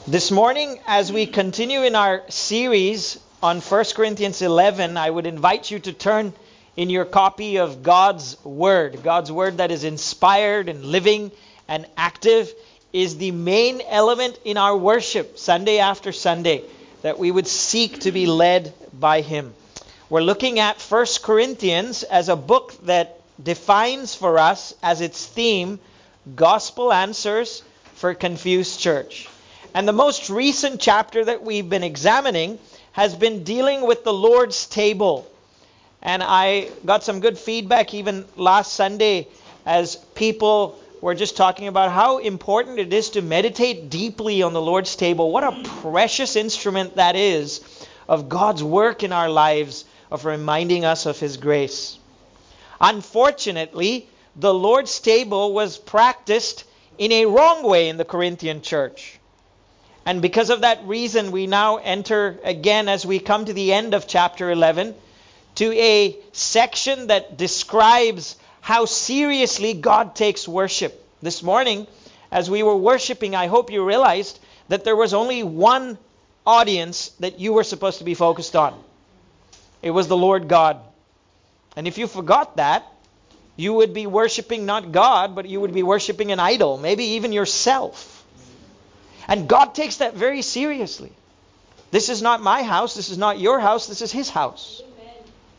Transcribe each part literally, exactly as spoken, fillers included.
This morning, as we continue in our series on First Corinthians eleven, I would invite you to turn in your copy of God's Word. God's Word that is inspired and living and active is the main element in our worship, Sunday after Sunday, that we would seek to be led by Him. We're looking at First Corinthians as a book that defines for us as its theme, Gospel Answers for a Confused Church. And the most recent chapter that we've been examining has been dealing with the Lord's table. And I got some good feedback even last Sunday as people were just talking about how important it is to meditate deeply on the Lord's table. What a precious instrument that is of God's work in our lives, of reminding us of His grace. Unfortunately, the Lord's table was practiced in a wrong way in the Corinthian church. And because of that reason, we now enter again, as we come to the end of chapter eleven, to a section that describes how seriously God takes worship. This morning, as we were worshiping, I hope you realized that there was only one audience that you were supposed to be focused on. It was the Lord God. And if you forgot that, you would be worshiping not God, but you would be worshiping an idol, maybe even yourself. And God takes that very seriously. This is not my house. This is not your house. This is His house. Amen.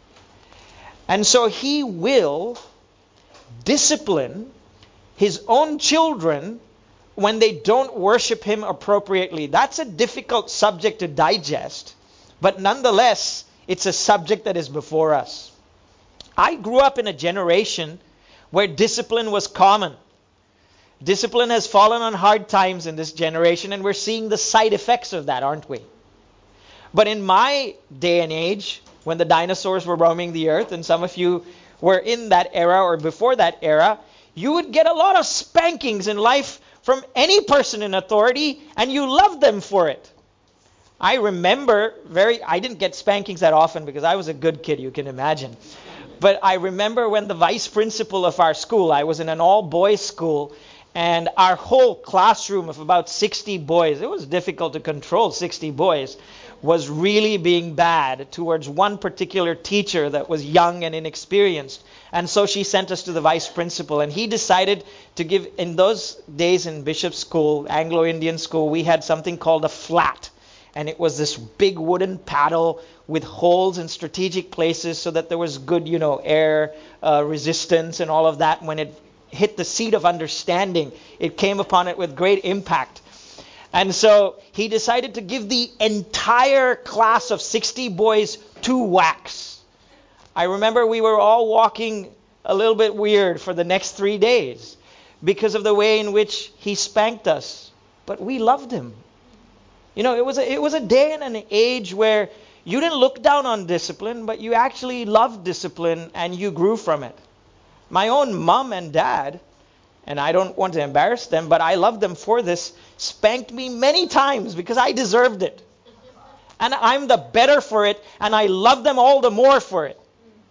And so He will discipline His own children when they don't worship Him appropriately. That's a difficult subject to digest. But nonetheless, it's a subject that is before us. I grew up in a generation where discipline was common. Discipline has fallen on hard times in this generation, and we're seeing the side effects of that, aren't we? But in my day and age, when the dinosaurs were roaming the earth, and some of you were in that era or before that era, you would get a lot of spankings in life from any person in authority, and you loved them for it. I remember very, I didn't get spankings that often because I was a good kid, you can imagine. But I remember when the vice principal of our school, I was in an all-boys school, and our whole classroom of about sixty boys, it was difficult to control sixty boys, was really being bad towards one particular teacher that was young and inexperienced. And so she sent us to the vice principal, and he decided to give, in those days in Bishop School, Anglo-Indian school, we had something called a flat. And it was this big wooden paddle with holes in strategic places so that there was good, you know, air uh, resistance and all of that. When it hit the seat of understanding, it came upon it with great impact. And so he decided to give the entire class of sixty boys two whacks. I remember we were all walking a little bit weird for the next three days because of the way in which he spanked us. But we loved him. You know, it was a, it was a day and an age where you didn't look down on discipline, but you actually loved discipline and you grew from it. My own mom and dad, and I don't want to embarrass them, but I love them for this, spanked me many times because I deserved it. And I'm the better for it, and I love them all the more for it.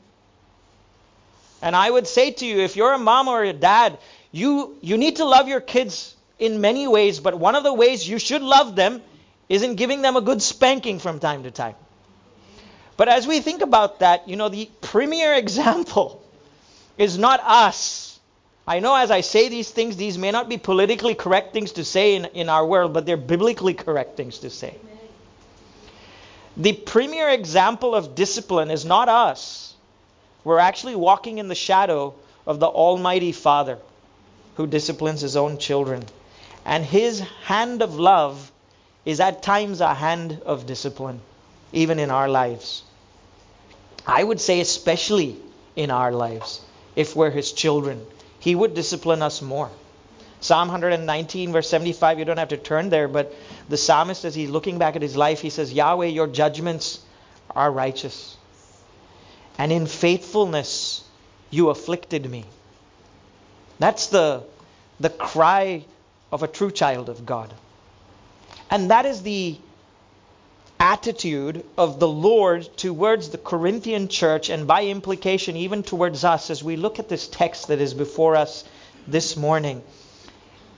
And I would say to you, if you're a mom or a dad, you, you need to love your kids in many ways, but one of the ways you should love them is in giving them a good spanking from time to time. But as we think about that, you know, the premier example is not us. I know as I say these things, these may not be politically correct things to say in, in our world, but they're biblically correct things to say. Amen. The premier example of discipline is not us. We're actually walking in the shadow of the Almighty Father who disciplines His own children. And His hand of love is at times a hand of discipline, even in our lives. I would say especially in our lives, if we're His children, He would discipline us more. Psalm one nineteen verse seventy-five, you don't have to turn there, but the psalmist, as he's looking back at his life, he says, Yahweh, your judgments are righteous. And in faithfulness you afflicted me. That's the, the cry of a true child of God. And that is the attitude of the Lord towards the Corinthian church, and by implication even towards us as we look at this text that is before us this morning.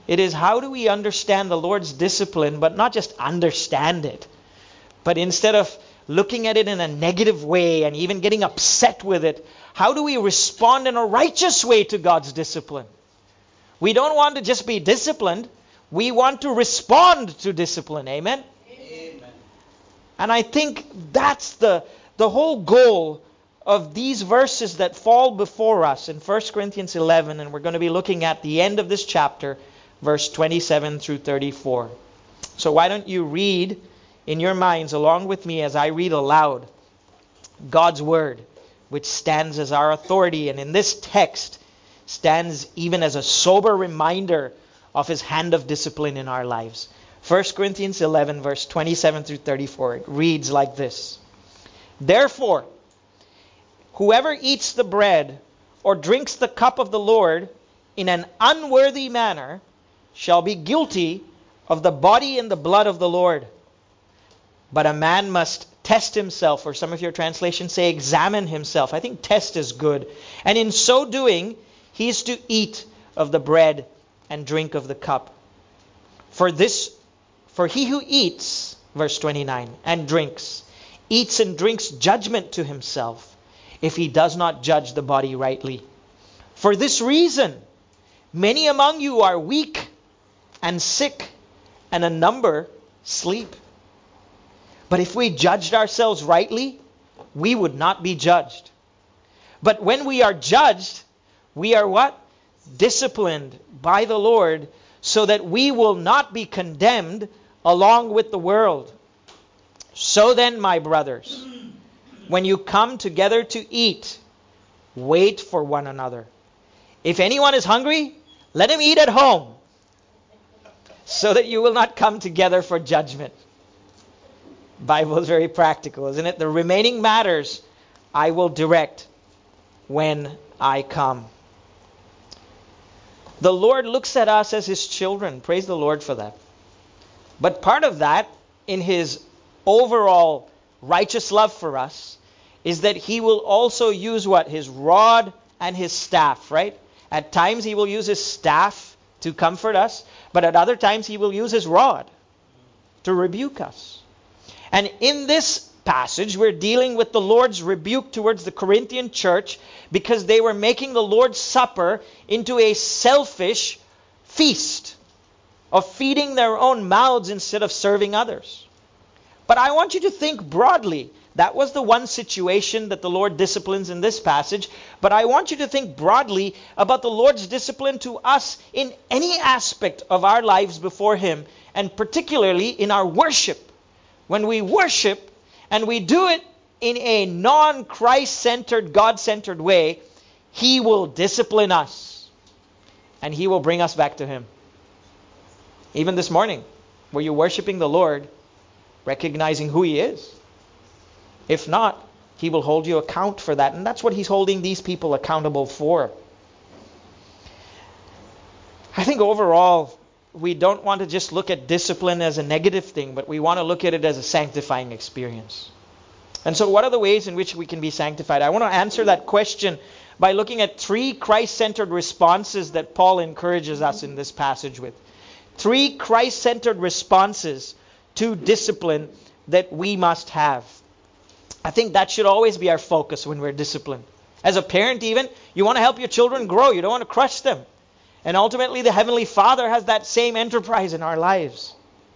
It is how do we understand the Lord's discipline, but not just understand it, but instead of looking at it in a negative way and even getting upset with it, how do we respond in a righteous way to God's discipline? We don't want to just be disciplined. We want to respond to discipline. Amen? Amen. And I think that's the, the whole goal of these verses that fall before us in First Corinthians eleven. And we're going to be looking at the end of this chapter, verse twenty-seven through thirty-four. So why don't you read in your minds along with me as I read aloud God's Word, which stands as our authority, and in this text stands even as a sober reminder of His hand of discipline in our lives. First Corinthians eleven, verse twenty-seven through thirty-four. It reads like this. Therefore, whoever eats the bread or drinks the cup of the Lord in an unworthy manner shall be guilty of the body and the blood of the Lord. But a man must test himself, or some of your translations say examine himself. I think test is good. And in so doing, he is to eat of the bread and drink of the cup. For this, for he who eats, verse twenty-nine, and drinks, eats and drinks judgment to himself, if he does not judge the body rightly. For this reason, many among you are weak and sick, and a number sleep. But if we judged ourselves rightly, we would not be judged. But when we are judged, we are what? Disciplined by the Lord, so that we will not be condemned along with the world. So then, my brothers, when you come together to eat, wait for one another. If anyone is hungry, let him eat at home, so that you will not come together for judgment. Bible is very practical, isn't it? The remaining matters I will direct when I come. The Lord looks at us as His children. Praise the Lord for that. But part of that, in His overall righteous love for us, is that He will also use what? His rod and His staff, right? At times He will use His staff to comfort us, but at other times He will use His rod to rebuke us. And in this passage, we're dealing with the Lord's rebuke towards the Corinthian church because they were making the Lord's Supper into a selfish feast of feeding their own mouths instead of serving others. But I want you to think broadly. That was the one situation that the Lord disciplines in this passage. But I want you to think broadly about the Lord's discipline to us in any aspect of our lives before Him, and particularly in our worship. When we worship and we do it in a non-Christ-centered, God-centered way, He will discipline us and He will bring us back to Him. Even this morning, were you worshiping the Lord, recognizing who He is? If not, He will hold you account for that. And that's what He's holding these people accountable for. I think overall, we don't want to just look at discipline as a negative thing, but we want to look at it as a sanctifying experience. And so what are the ways in which we can be sanctified? I want to answer that question by looking at three Christ-centered responses that Paul encourages us in this passage with. Three Christ-centered responses to discipline that we must have. I think that should always be our focus when we're disciplined. As a parent even, you want to help your children grow. You don't want to crush them. And ultimately, the Heavenly Father has that same enterprise in our lives.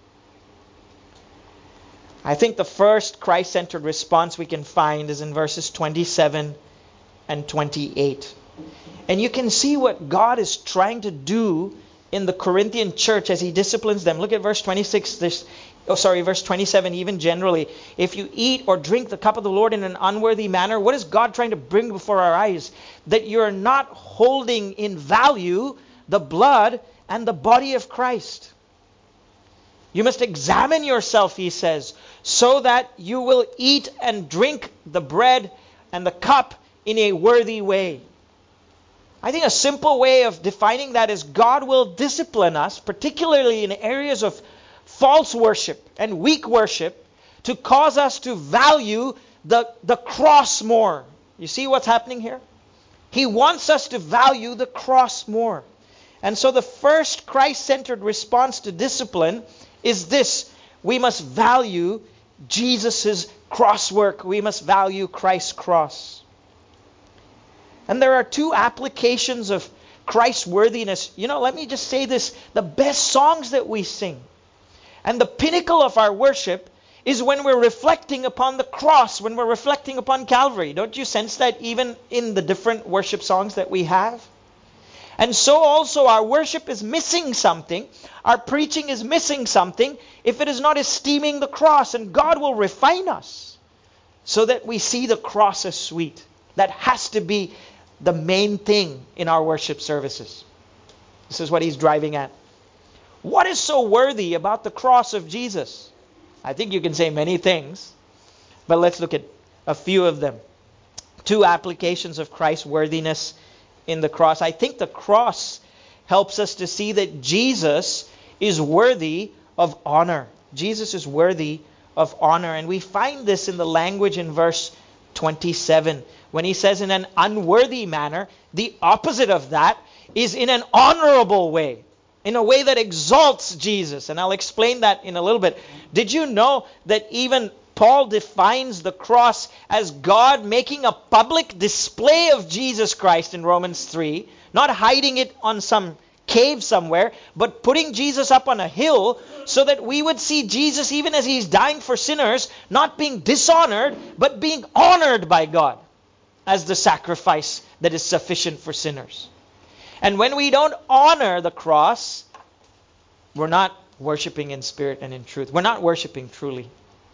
I think the first Christ-centered response we can find is in verses twenty-seven and twenty-eight. And you can see what God is trying to do in the Corinthian church as He disciplines them. Look at verse twenty-six. This, oh, sorry, verse twenty-seven, even generally. If you eat or drink the cup of the Lord in an unworthy manner, what is God trying to bring before our eyes? That you're not holding in value the blood and the body of Christ. You must examine yourself, he says, so that you will eat and drink the bread and the cup in a worthy way. I think a simple way of defining that is God will discipline us, particularly in areas of false worship and weak worship, to cause us to value the, the cross more. You see what's happening here? He wants us to value the cross more. And so the first Christ-centered response to discipline is this: we must value Jesus' cross work. We must value Christ's cross. And there are two applications of Christ's worthiness. You know, let me just say this. The best songs that we sing and the pinnacle of our worship is when we're reflecting upon the cross, when we're reflecting upon Calvary. Don't you sense that even in the different worship songs that we have? And so also our worship is missing something. Our preaching is missing something if it is not esteeming the cross. And God will refine us so that we see the cross as sweet. That has to be the main thing in our worship services. This is what he's driving at. What is so worthy about the cross of Jesus? I think you can say many things, but let's look at a few of them. Two applications of Christ's worthiness in the cross. I think the cross helps us to see that Jesus is worthy of honor. Jesus is worthy of honor. And we find this in the language in verse twenty-seven. When he says in an unworthy manner, the opposite of that is in an honorable way. In a way that exalts Jesus. And I'll explain that in a little bit. Did you know that even Paul defines the cross as God making a public display of Jesus Christ in Romans three, not hiding it on some cave somewhere, but putting Jesus up on a hill so that we would see Jesus even as he's dying for sinners, not being dishonored, but being honored by God as the sacrifice that is sufficient for sinners. And when we don't honor the cross, we're not worshiping in spirit and in truth. We're not worshiping truly.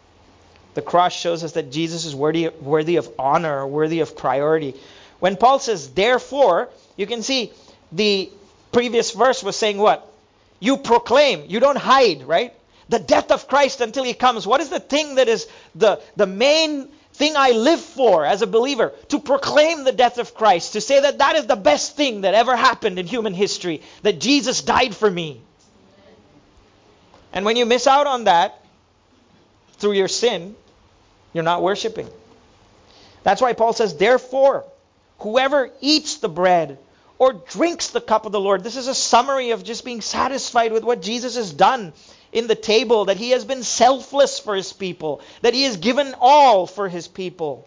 The cross shows us that Jesus is worthy, worthy of honor, worthy of priority. When Paul says, therefore, you can see the previous verse was saying what? You proclaim. You don't hide, right? The death of Christ until he comes. What is the thing that is the, the main thing I live for as a believer? To proclaim the death of Christ. To say that that is the best thing that ever happened in human history. That Jesus died for me. And when you miss out on that through your sin, you're not worshiping. That's why Paul says, therefore, whoever eats the bread or drinks the cup of the Lord. This is a summary of just being satisfied with what Jesus has done in the table, that he has been selfless for his people, that he has given all for his people.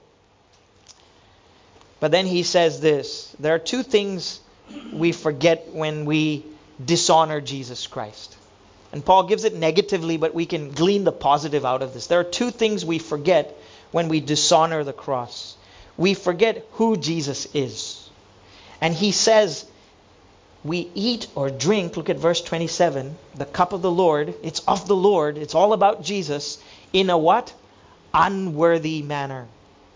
But then he says this, there are two things we forget when we dishonor Jesus Christ. And Paul gives it negatively, but we can glean the positive out of this. There are two things we forget when we dishonor the cross. We forget who Jesus is. And he says, we eat or drink, look at verse twenty-seven, the cup of the Lord, it's of the Lord, it's all about Jesus, in a what? Unworthy manner.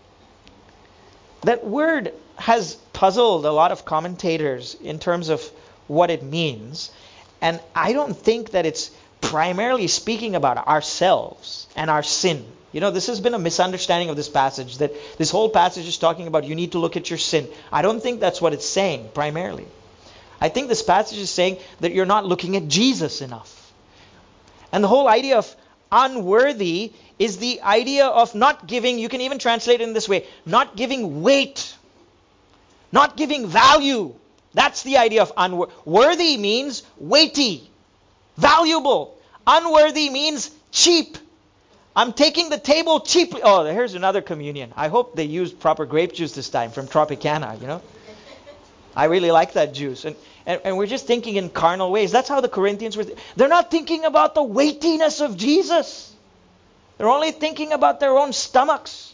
That word has puzzled a lot of commentators in terms of what it means. And I don't think that it's primarily speaking about ourselves and our sin. You know, this has been a misunderstanding of this passage, that this whole passage is talking about you need to look at your sin. I don't think that's what it's saying primarily. I think this passage is saying that you're not looking at Jesus enough. And the whole idea of unworthy is the idea of not giving, you can even translate it in this way, not giving weight, not giving value. That's the idea of unworthy. Worthy means weighty, valuable. Unworthy means cheap. I'm taking the table cheaply. Oh, here's another communion. I hope they used proper grape juice this time from Tropicana, you know. I really like that juice. And, and, and we're just thinking in carnal ways. That's how the Corinthians were. Th- They're not thinking about the weightiness of Jesus. They're only thinking about their own stomachs.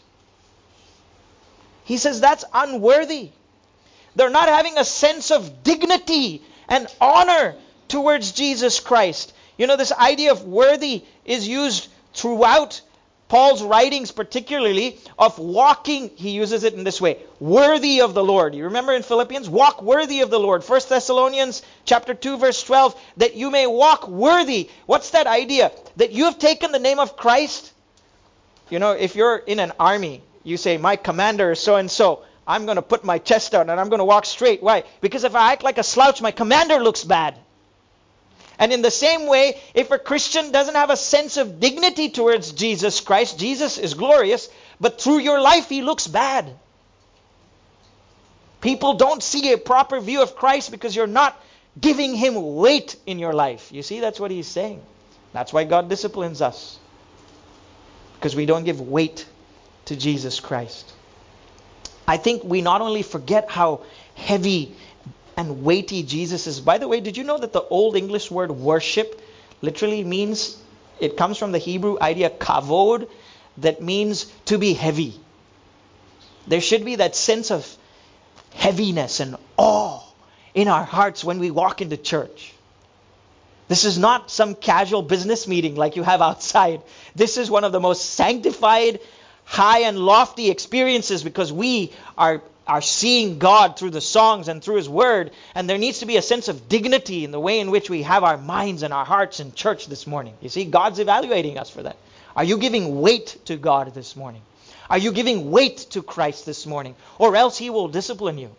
He says that's unworthy. They're not having a sense of dignity and honor towards Jesus Christ. You know, this idea of worthy is used throughout Paul's writings, particularly of walking. He uses it in this way, worthy of the Lord. You remember in Philippians, walk worthy of the Lord. First Thessalonians chapter two, verse twelve, that you may walk worthy. What's that idea? That you have taken the name of Christ. You know, if you're in an army, you say, my commander is so-and-so. I'm going to put my chest out and I'm going to walk straight. Why? Because if I act like a slouch, my commander looks bad. And in the same way, if a Christian doesn't have a sense of dignity towards Jesus Christ, Jesus is glorious, but through your life he looks bad. People don't see a proper view of Christ because you're not giving him weight in your life. You see, that's what he's saying. That's why God disciplines us. Because we don't give weight to Jesus Christ. I think we not only forget how heavy and weighty Jesus is. By the way, did you know that the Old English word worship literally means, it comes from the Hebrew idea kavod, that means to be heavy. There should be that sense of heaviness and awe in our hearts when we walk into church. This is not some casual business meeting like you have outside. This is one of the most sanctified, high and lofty experiences, because we are, are seeing God through the songs and through His Word. And there needs to be a sense of dignity in the way in which we have our minds and our hearts in church this morning. You see, God's evaluating us for that. Are you giving weight to God this morning? Are you giving weight to Christ this morning? Or else He will discipline you.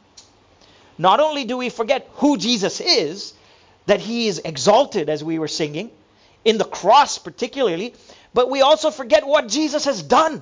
Not only do we forget who Jesus is, that He is exalted, as we were singing, in the cross particularly, but we also forget what Jesus has done.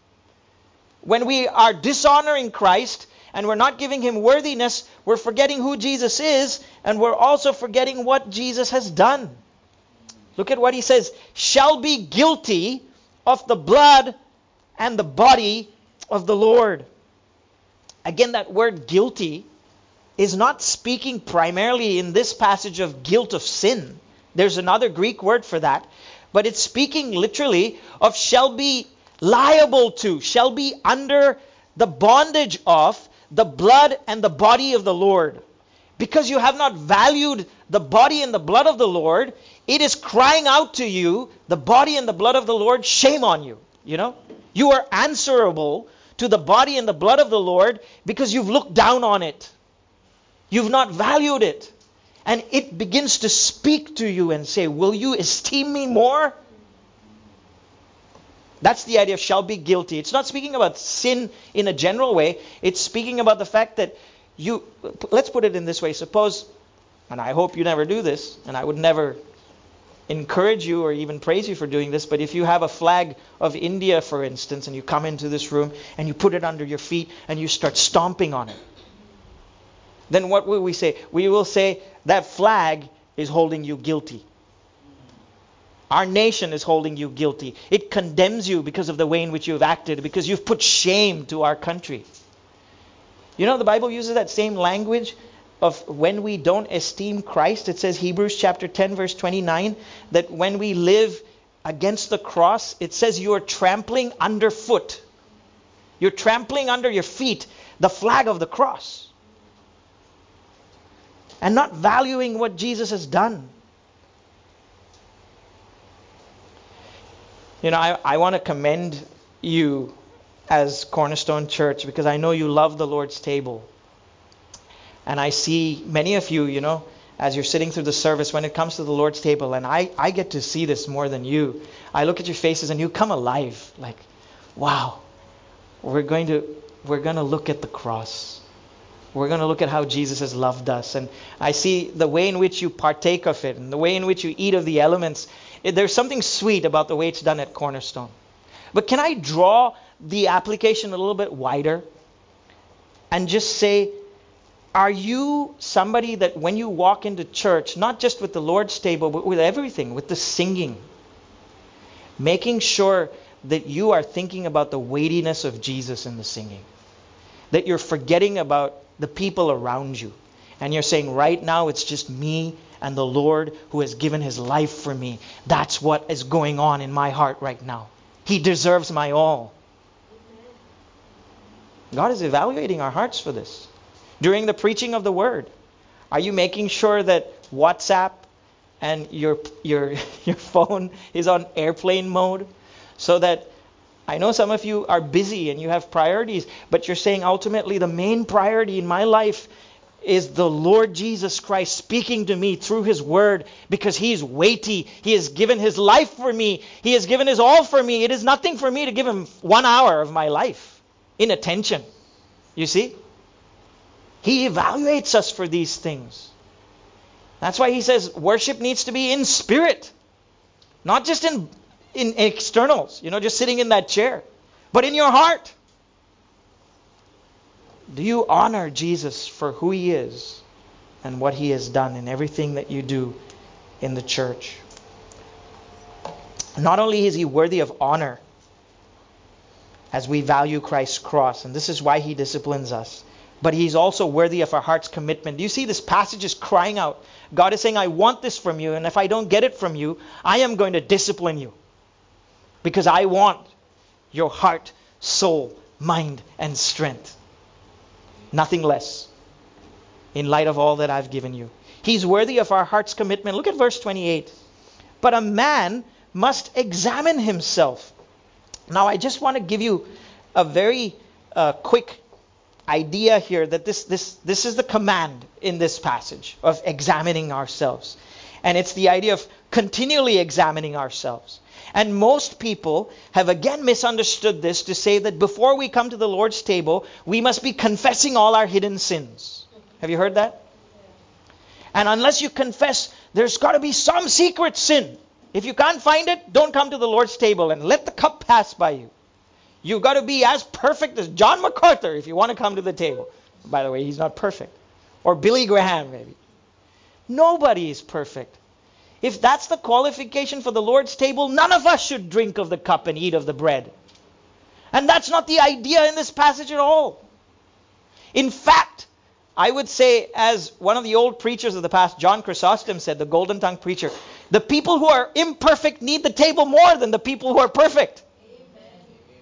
When we are dishonoring Christ and we're not giving Him worthiness, we're forgetting who Jesus is, and we're also forgetting what Jesus has done. Look at what He says, shall be guilty of the blood and the body of the Lord. Again, that word guilty is not speaking primarily in this passage of guilt of sin. There's another Greek word for that. But it's speaking literally of shall be liable to, shall be under the bondage of the blood and the body of the Lord. Because you have not valued the body and the blood of the Lord, it is crying out to you, the body and the blood of the Lord, shame on you. You know, you are answerable to the body and the blood of the Lord because you've looked down on it. You've not valued it. And it begins to speak to you and say, will you esteem me more? That's the idea of shall be guilty. It's not speaking about sin in a general way. It's speaking about the fact that you, let's put it in this way. Suppose, and I hope you never do this, and I would never encourage you or even praise you for doing this, but if you have a flag of India, for instance, and you come into this room and you put it under your feet and you start stomping on it, then what will we say? We will say that flag is holding you guilty. Our nation is holding you guilty. It condemns you because of the way in which you've acted, because you've put shame to our country. You know, the Bible uses that same language of when we don't esteem Christ. It says, Hebrews chapter ten, verse twenty-nine, that when we live against the cross, it says you are trampling underfoot. You're trampling under your feet the flag of the cross. And not valuing what Jesus has done. You know, I, I want to commend you as Cornerstone Church, because I know you love the Lord's table. And I see many of you, you know, as you're sitting through the service, when it comes to the Lord's table, and I, I get to see this more than you. I look at your faces and you come alive. Like, wow, we're going to we're going to look at the cross. We're going to look at how Jesus has loved us. And I see the way in which you partake of it and the way in which you eat of the elements. It, there's something sweet about the way it's done at Cornerstone. But can I draw the application a little bit wider and just say, are you somebody that when you walk into church, not just with the Lord's table, but with everything, with the singing, making sure that you are thinking about the weightiness of Jesus in the singing? That you're forgetting about the people around you. And you're saying, right now it's just me and the Lord who has given His life for me. That's what is going on in my heart right now. He deserves my all. God is evaluating our hearts for this. During the preaching of the Word, are you making sure that WhatsApp and your your your phone is on airplane mode, so that I know some of you are busy and you have priorities, but you're saying ultimately the main priority in my life is the Lord Jesus Christ speaking to me through His Word, because He's weighty. He has given His life for me. He has given His all for me. It is nothing for me to give Him one hour of my life in attention. You see? He evaluates us for these things. That's why He says worship needs to be in spirit, not just in in externals, you know, just sitting in that chair, but in your heart. Do you honor Jesus for who He is? and what He has done in everything that you do in the church. Not only is He worthy of honor as we value Christ's cross, and this is why He disciplines us, but He's also worthy of our heart's commitment. Do you see this passage is crying out? God is saying, I want this from you, and if I don't get it from you, I am going to discipline you. Because I want your heart, soul, mind, and strength. Nothing less. In light of all that I've given you. He's worthy of our heart's commitment. Look at verse twenty-eight. But a man must examine himself. Now I just want to give you a very uh, quick idea here that this, this, this is the command in this passage of examining ourselves. And it's the idea of continually examining ourselves. And most people have again misunderstood this to say that before we come to the Lord's table, we must be confessing all our hidden sins. Have you heard that? And unless you confess, there's got to be some secret sin. If you can't find it, don't come to the Lord's table and let the cup pass by you. You've got to be as perfect as John MacArthur if you want to come to the table. By the way, he's not perfect. Or Billy Graham, maybe. Nobody is perfect. If that's the qualification for the Lord's table, none of us should drink of the cup and eat of the bread. And that's not the idea in this passage at all. In fact, I would say, as one of the old preachers of the past, John Chrysostom said, the golden tongue preacher, the people who are imperfect need the table more than the people who are perfect. Amen.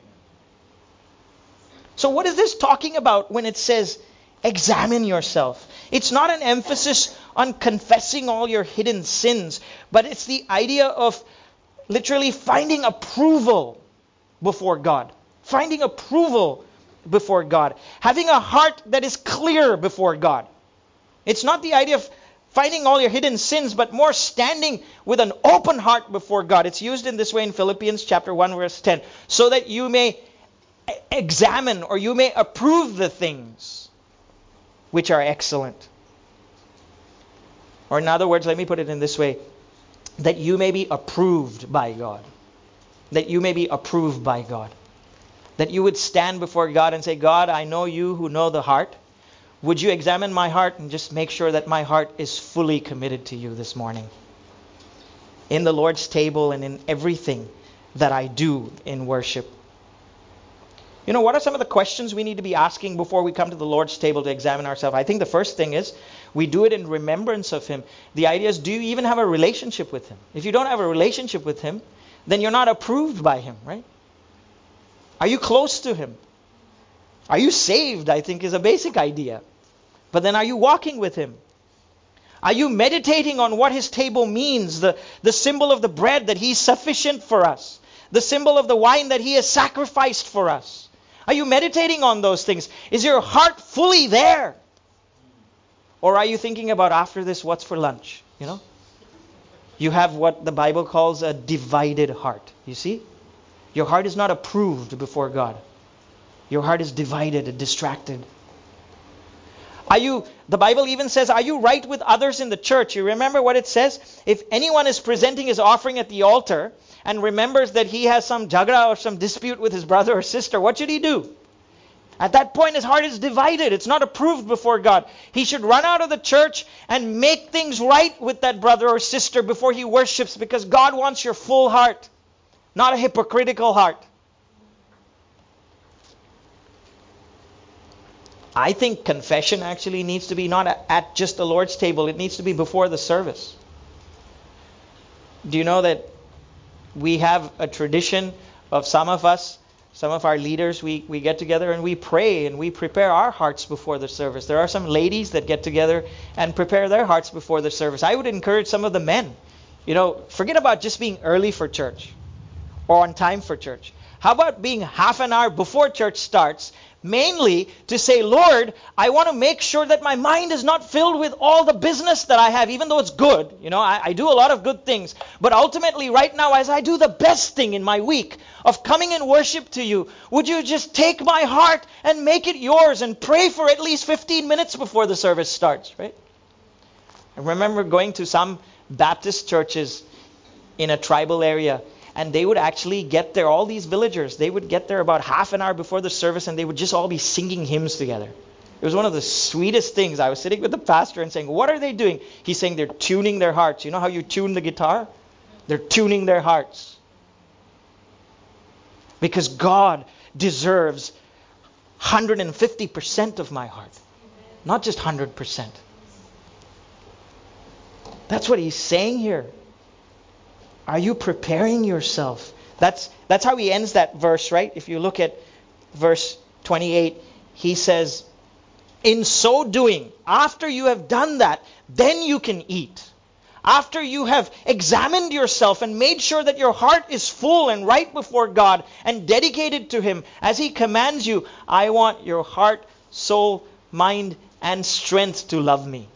So what is this talking about when it says, examine yourself? It's not an emphasis on confessing all your hidden sins, but it's the idea of literally finding approval before God. Finding approval before God. Having a heart that is clear before God. It's not the idea of finding all your hidden sins, but more standing with an open heart before God. It's used in this way in Philippians chapter one verse ten. So that you may examine or you may approve the things which are excellent. Or in other words, let me put it in this way. That you may be approved by God. That you may be approved by God. That you would stand before God and say, God, I know you who know the heart. Would you examine my heart and just make sure that my heart is fully committed to you this morning? In the Lord's table and in everything that I do in worship. You know, what are some of the questions we need to be asking before we come to the Lord's table to examine ourselves? I think the first thing is, we do it in remembrance of Him. The idea is, do you even have a relationship with Him? If you don't have a relationship with Him, then you're not approved by Him, right? Are you close to Him? Are you saved, I think, is a basic idea. But then are you walking with Him? Are you meditating on what His table means? The, the symbol of the bread that He's sufficient for us. The symbol of the wine that He has sacrificed for us. Are you meditating on those things? Is your heart fully there? Or are you thinking about after this, what's for lunch? You know? You have what the Bible calls a divided heart. You see? Your heart is not approved before God. Your heart is divided and distracted. Are you, the Bible even says, are you right with others in the church? You remember what it says? If anyone is presenting his offering at the altar and remembers that he has some jagra or some dispute with his brother or sister, what should he do? At that point, his heart is divided. It's not approved before God. He should run out of the church and make things right with that brother or sister before he worships, because God wants your full heart, not a hypocritical heart. I think confession actually needs to be not at just the Lord's table. It needs to be before the service. Do you know that we have a tradition of some of us, some of our leaders, we, we get together and we pray and we prepare our hearts before the service. There are some ladies that get together and prepare their hearts before the service. I would encourage some of the men, you know, forget about just being early for church or on time for church. How about being half an hour before church starts, mainly to say, Lord, I want to make sure that my mind is not filled with all the business that I have, even though it's good. You know, I, I do a lot of good things. But ultimately, right now, as I do the best thing in my week of coming in worship to you, would you just take my heart and make it yours and pray for at least fifteen minutes before the service starts, right? I remember going to some Baptist churches in a tribal area, and they would actually get there, all these villagers, they would get there about half an hour before the service, and they would just all be singing hymns together. It was one of the sweetest things. I was sitting with the pastor and saying, what are they doing? He's saying they're tuning their hearts. You know how you tune the guitar? They're tuning their hearts. Because God deserves one hundred fifty percent of my heart. Not just one hundred percent. That's what he's saying here. Are you preparing yourself? That's that's how he ends that verse, right? If you look at verse twenty-eight, he says, in so doing, after you have done that, then you can eat. After you have examined yourself and made sure that your heart is full and right before God and dedicated to Him as He commands you, I want your heart, soul, mind, and strength to love me.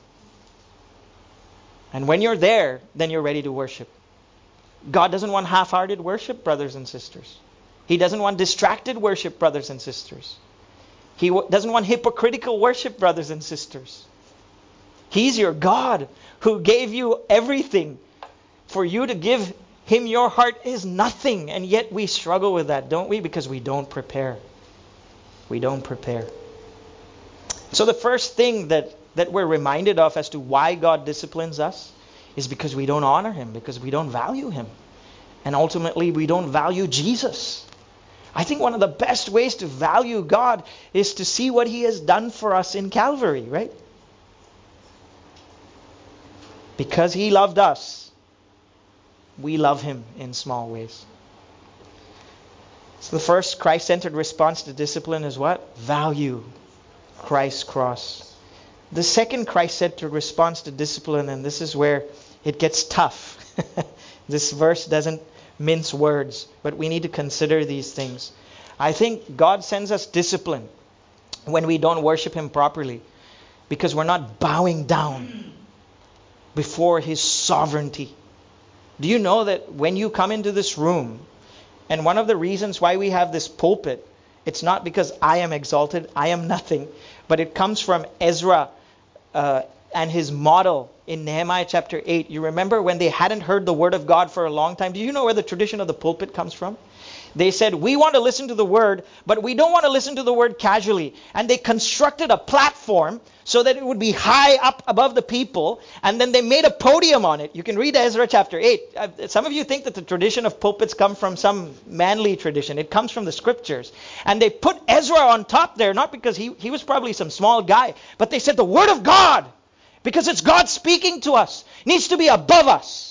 And when you're there, then you're ready to worship. God doesn't want half-hearted worship, brothers and sisters. He doesn't want distracted worship, brothers and sisters. He w- doesn't want hypocritical worship, brothers and sisters. He's your God who gave you everything. For you to give Him your heart is nothing. And yet we struggle with that, don't we? Because we don't prepare. We don't prepare. So the first thing that, that we're reminded of as to why God disciplines us is because we don't honor Him, because we don't value Him. And ultimately we don't value Jesus. I think one of the best ways to value God is to see what He has done for us in Calvary, right? Because He loved us, we love Him in small ways. So the first Christ-centered response to discipline is what? Value Christ's cross. The second Christ-centered response to discipline, and this is where it gets tough. This verse doesn't mince words, but we need to consider these things. I think God sends us discipline when we don't worship Him properly because we're not bowing down before His sovereignty. Do you know that when you come into this room, and one of the reasons why we have this pulpit, it's not because I am exalted, I am nothing, but it comes from Ezra uh, and his model in Nehemiah chapter eight. You remember when they hadn't heard the word of God for a long time? Do you know where the tradition of the pulpit comes from? They said, we want to listen to the word, but we don't want to listen to the word casually. And they constructed a platform so that it would be high up above the people. And then they made a podium on it. You can read Ezra chapter eight. Uh, some of you think that the tradition of pulpits come from some manly tradition. It comes from the scriptures. And they put Ezra on top there, not because he, he was probably some small guy, but they said the word of God, because it's God speaking to us, needs to be above us.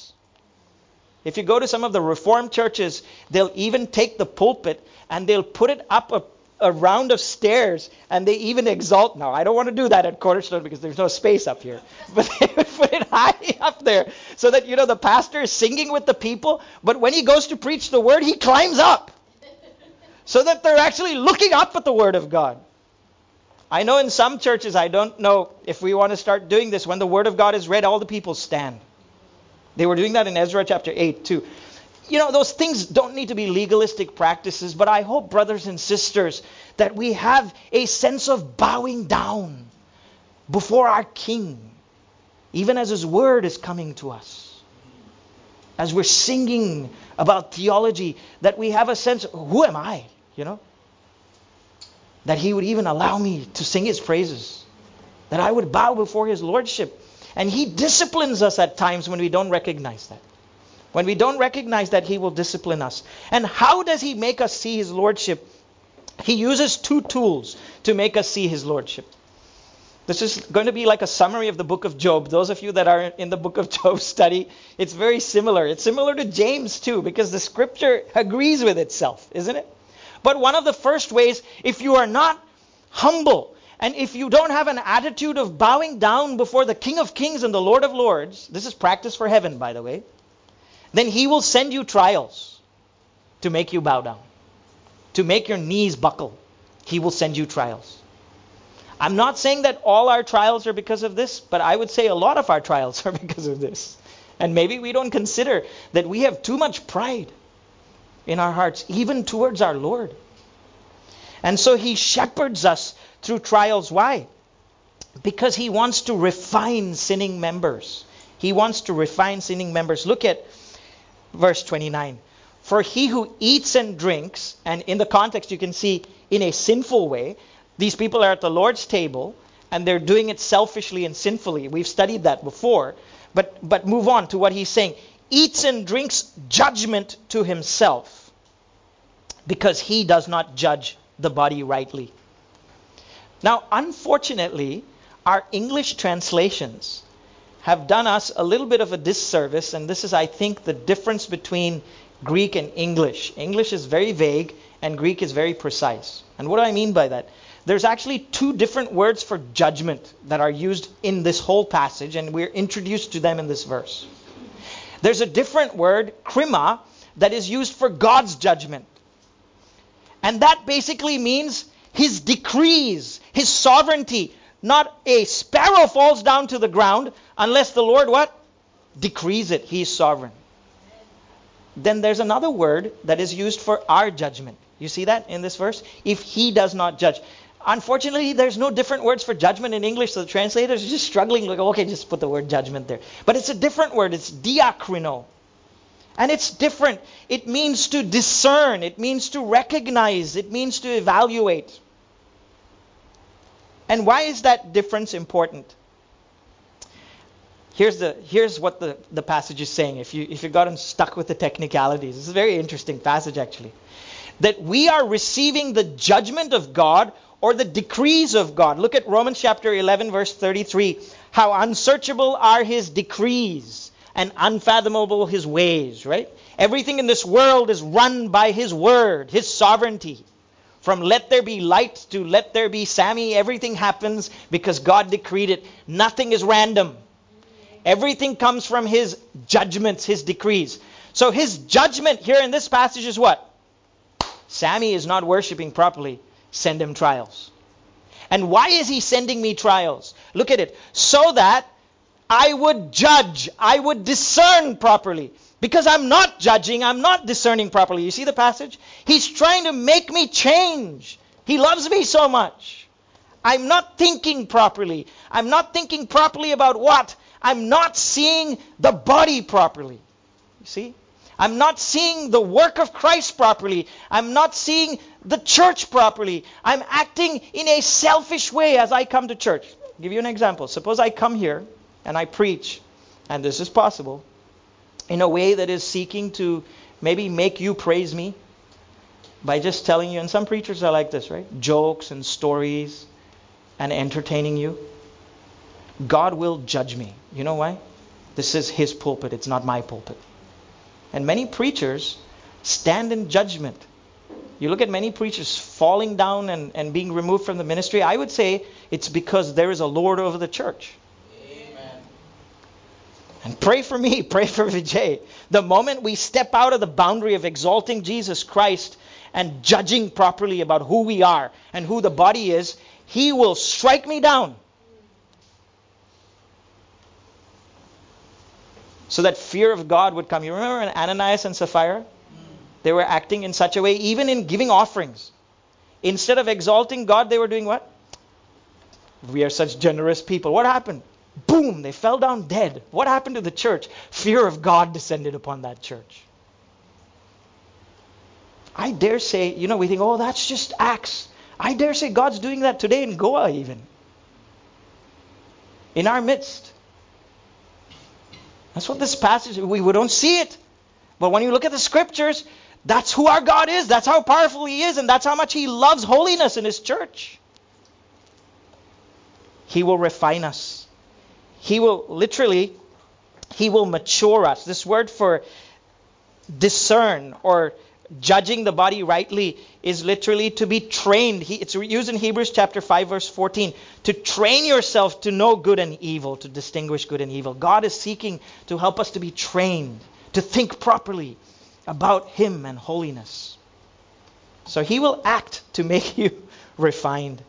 If you go to some of the Reformed churches, they'll even take the pulpit and they'll put it up a, a round of stairs, and they even exalt. Now, I don't want to do that at Cornerstone because there's no space up here. But they would put it high up there so that, you know, the pastor is singing with the people, but when he goes to preach the word, he climbs up so that they're actually looking up at the word of God. I know in some churches, I don't know if we want to start doing this, when the word of God is read, all the people stand. They were doing that in Ezra chapter eight too. You know, those things don't need to be legalistic practices, but I hope, brothers and sisters, that we have a sense of bowing down before our King, even as His word is coming to us. As we're singing about theology, that we have a sense, who am I? You know? That He would even allow me to sing His praises. That I would bow before His lordship. And He disciplines us at times when we don't recognize that. When we don't recognize that, He will discipline us. And how does He make us see His lordship? He uses two tools to make us see His lordship. This is going to be like a summary of the book of Job. Those of you that are in the book of Job study, it's very similar. It's similar to James too, because the scripture agrees with itself, isn't it? But one of the first ways, if you are not humble, and if you don't have an attitude of bowing down before the King of Kings and the Lord of Lords, this is practice for heaven, by the way, then He will send you trials to make you bow down. To make your knees buckle, He will send you trials. I'm not saying that all our trials are because of this, but I would say a lot of our trials are because of this. And maybe we don't consider that we have too much pride in our hearts, even towards our Lord. And so He shepherds us through trials. Why? Because He wants to refine sinning members. He wants to refine sinning members. Look at verse twenty-nine. For he who eats and drinks, and in the context you can see in a sinful way, These people are at the Lord's table, and they're doing it selfishly and sinfully. We've studied that before. But, but move on to what he's saying. Eats and drinks judgment to himself, because he does not judge the body rightly. Now, unfortunately, our English translations have done us a little bit of a disservice, and this is, I think, the difference between Greek and English. English is very vague, and Greek is very precise. And what do I mean by that? There's actually two different words for judgment that are used in this whole passage, and we're introduced to them in this verse. There's a different word, krima, that is used for God's judgment. And that basically means his decrees, his sovereignty. Not a sparrow falls down to the ground unless the Lord what? Decrees it. He is sovereign. Then there's another word that is used for our judgment. You see that in this verse? If he does not judge. Unfortunately, there's no different words for judgment in English, so the translators are just struggling. Like, okay, just put the word judgment there. But it's a different word. It's diakrino. And it's different. It means to discern. It means to recognize. It means to evaluate. And why is that difference important? Here's the here's what the, the passage is saying. If you if you've gotten stuck with the technicalities, this is a very interesting passage actually. That we are receiving the judgment of God or the decrees of God. Look at Romans chapter eleven, verse thirty-three. How unsearchable are his decrees and unfathomable his ways, right? Everything in this world is run by his word, his sovereignty. From let there be light to let there be Sammy, everything happens because God decreed it. Nothing is random. Everything comes from his judgments, his decrees. So his judgment here in this passage is what? Sammy is not worshiping properly. Send him trials. And why is he sending me trials? Look at it. So that I would judge, I would discern properly. Because I'm not judging, I'm not discerning properly. You see the passage? He's trying to make me change. He loves me so much. I'm not thinking properly. I'm not thinking properly about what? I'm not seeing the body properly. You see? I'm not seeing the work of Christ properly. I'm not seeing the church properly. I'm acting in a selfish way as I come to church. I'll give you an example. Suppose I come here and I preach, and this is possible, in a way that is seeking to maybe make you praise me by just telling you, and some preachers are like this, right? Jokes and stories and entertaining you. God will judge me. You know why? This is his pulpit. It's not my pulpit. And many preachers stand in judgment. You look at many preachers falling down and, and being removed from the ministry. I would say it's because there is a Lord over the church. Amen. And pray for me. Pray for Vijay. The moment we step out of the boundary of exalting Jesus Christ and judging properly about who we are and who the body is, he will strike me down. So that fear of God would come. You remember in Ananias and Sapphira? They were acting in such a way, even in giving offerings. Instead of exalting God, they were doing what? We are such generous people. What happened? Boom, they fell down dead. What happened to the church? Fear of God descended upon that church. I dare say, you know, we think, oh, that's just Acts. I dare say God's doing that today in Goa even. In our midst. That's what this passage, we, we don't see it. But when you look at the scriptures, that's who our God is. That's how powerful he is. And that's how much he loves holiness in his church. He will refine us. He will literally, he will mature us. This word for discern or judging the body rightly is literally to be trained. He, it's used in Hebrews chapter five verse fourteen. To train yourself to know good and evil, to distinguish good and evil. God is seeking to help us to be trained, to think properly about him and holiness. So he will act to make you refined.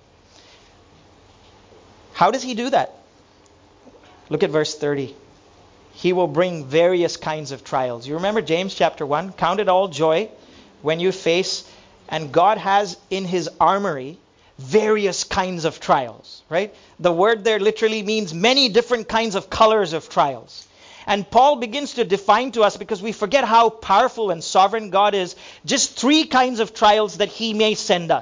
How does he do that? Look at verse thirty. He will bring various kinds of trials. You remember James chapter one? Count it all joy when you face, and God has in his armory various kinds of trials, right? The word there literally means many different kinds of colors of trials. And Paul begins to define to us, because we forget how powerful and sovereign God is, just three kinds of trials that he may send us.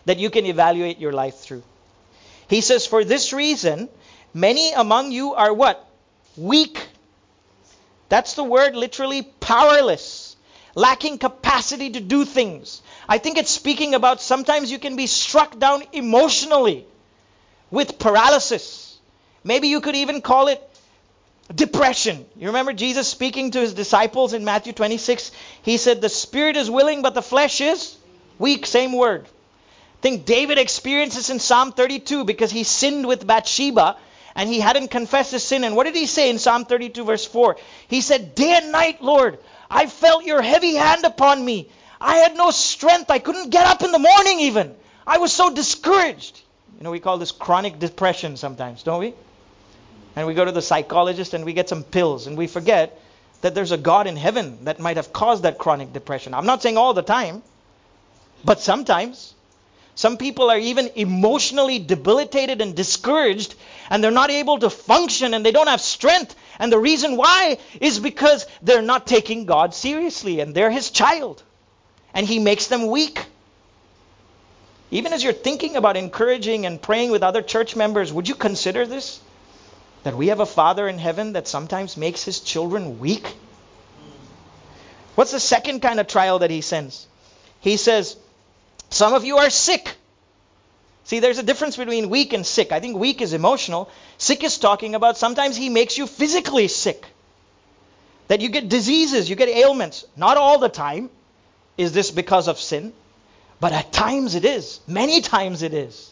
that you can evaluate your life through. He says, for this reason, many among you are what? Weak. That's the word, literally powerless, lacking capacity to do things. I think it's speaking about sometimes you can be struck down emotionally with paralysis. Maybe you could even call it depression. You remember Jesus speaking to his disciples in Matthew twenty-six? He said, the spirit is willing, but the flesh is weak. Same word. I think David experiences in Psalm thirty-two because he sinned with Bathsheba and he hadn't confessed his sin. And what did he say in Psalm thirty-two verse four? He said, day and night, Lord, I felt your heavy hand upon me. I had no strength. I couldn't get up in the morning even. I was so discouraged. You know, we call this chronic depression sometimes, don't we? And we go to the psychologist and we get some pills and we forget that there's a God in heaven that might have caused that chronic depression. I'm not saying all the time, but sometimes. Some people are even emotionally debilitated and discouraged and they're not able to function and they don't have strength. And the reason why is because they're not taking God seriously and they're his child. And he makes them weak. Even as you're thinking about encouraging and praying with other church members, would you consider this? That we have a Father in heaven that sometimes makes his children weak? What's the second kind of trial that he sends? He says, some of you are sick. See, there's a difference between weak and sick. I think weak is emotional. Sick is talking about sometimes he makes you physically sick. That you get diseases, you get ailments. Not all the time is this because of sin. But at times it is. Many times it is.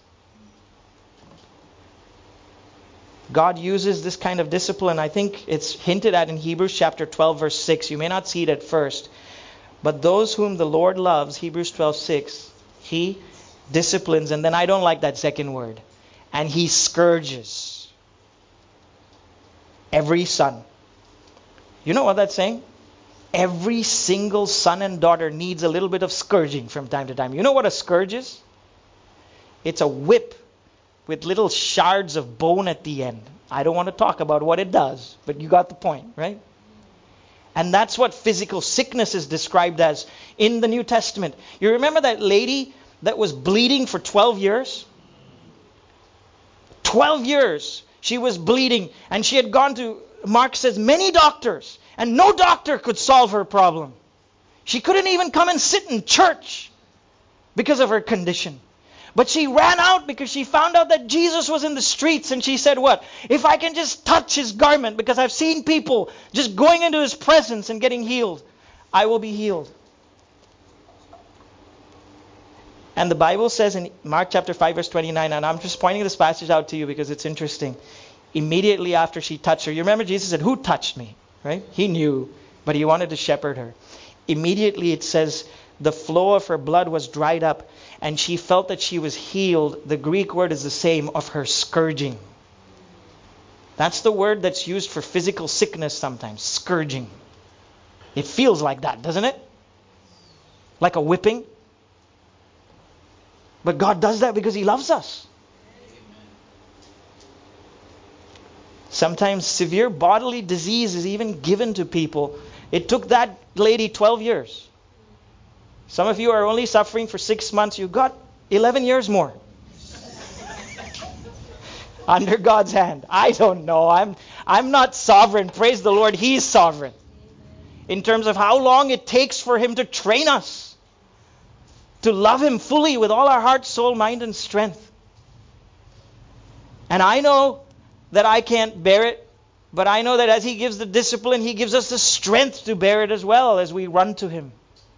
God uses this kind of discipline. I think it's hinted at in Hebrews chapter twelve verse six. You may not see it at first. But those whom the Lord loves, Hebrews twelve six, he disciplines. And then I don't like that second word. And he scourges every son. You know what that's saying? Every single son and daughter needs a little bit of scourging from time to time. You know what a scourge is? It's a whip with little shards of bone at the end. I don't want to talk about what it does, but you got the point, right? And that's what physical sickness is described as in the New Testament. You remember that lady that was bleeding for twelve years? twelve years she was bleeding, and she had gone to, Mark says, many doctors, and no doctor could solve her problem. She couldn't even come and sit in church because of her condition. But she ran out because she found out that Jesus was in the streets, and she said, what? If I can just touch his garment, because I've seen people just going into his presence and getting healed, I will be healed. And the Bible says in Mark chapter five verse twenty-nine, and I'm just pointing this passage out to you because it's interesting. Immediately after she touched her, you remember Jesus said, who touched me? Right? He knew, but he wanted to shepherd her. Immediately it says, the flow of her blood was dried up, and she felt that she was healed. The Greek word is the same, of her scourging. That's the word that's used for physical sickness sometimes, scourging. It feels like that, doesn't it? Like a whipping. But God does that because he loves us. Sometimes severe bodily disease is even given to people. It took that lady twelve years. Some of you are only suffering for six months. You got eleven years more. Under God's hand. I don't know. I'm I'm not sovereign. Praise the Lord. He's sovereign. In terms of how long it takes for him to train us. To love him fully with all our heart, soul, mind, and strength. And I know that I can't bear it. But I know that as he gives the discipline, he gives us the strength to bear it as well as we run to him.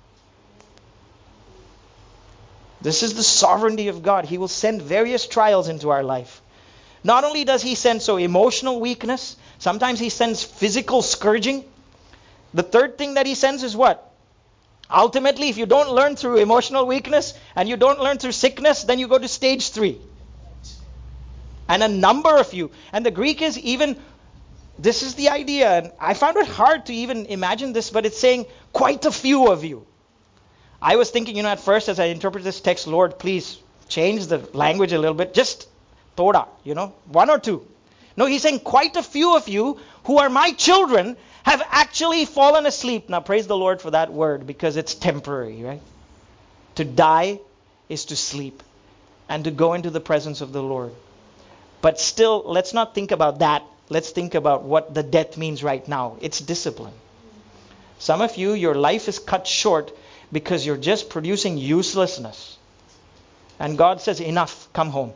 This is the sovereignty of God. He will send various trials into our life. Not only does he send so emotional weakness, sometimes he sends physical scourging. The third thing that he sends is what? Ultimately, if you don't learn through emotional weakness and you don't learn through sickness, then you go to stage three. And a number of you. And the Greek is even, this is the idea. And I found it hard to even imagine this, but it's saying quite a few of you. I was thinking, you know, at first as I interpret this text, Lord, please change the language a little bit. Just toda, you know, one or two. No, he's saying quite a few of you who are my children have actually fallen asleep. Now, praise the Lord for that word because it's temporary, right? To die is to sleep. and to go into the presence of the Lord. But still, let's not think about that. Let's think about what the death means right now. It's discipline. Some of you, your life is cut short because you're just producing uselessness. And God says, enough, come home.